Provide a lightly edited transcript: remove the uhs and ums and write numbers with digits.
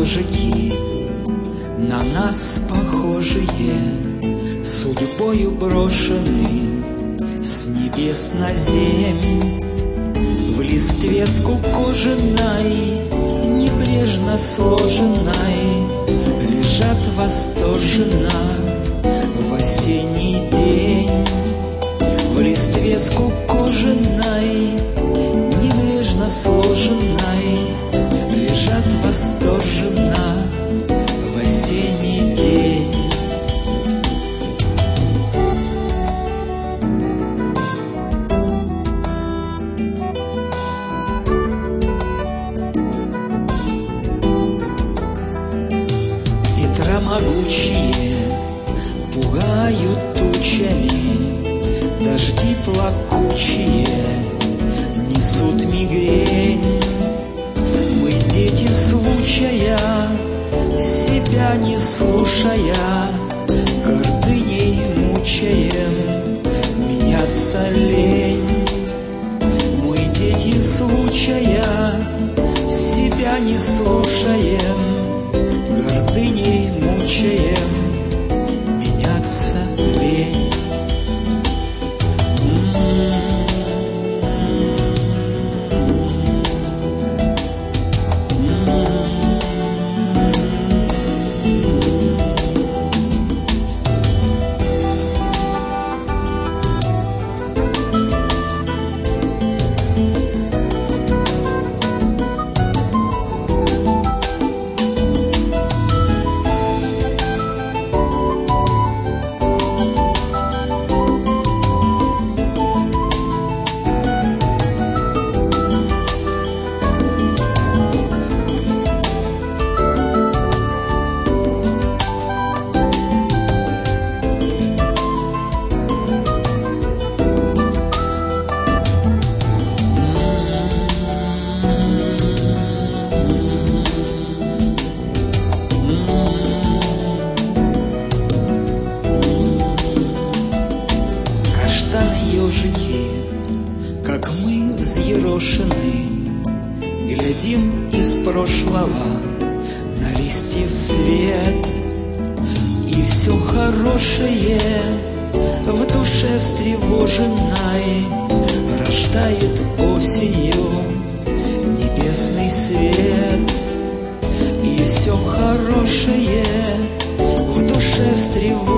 ежики, на нас похожие, судьбою брошены с небес на земь. В листве скукоженной, небрежно сложенной, лежат восторженно в осенний день. В листве скукоженной, небрежно сложенной, лежат восторженно в осенний день. Ветра могучие пугают тучами, дожди плакучие несут мигрень. Мы дети случая, себя не слушая, гордыней мучаем, меняться лень. Мы дети случая, себя не слушаем, гордыней мучаем, меняться лень. Ежики, как мы взъерошены, глядим из прошлого на листьев цвет. И все хорошее в душе встревоженной рождает осенью небесный свет. И все хорошее в душе встревоженной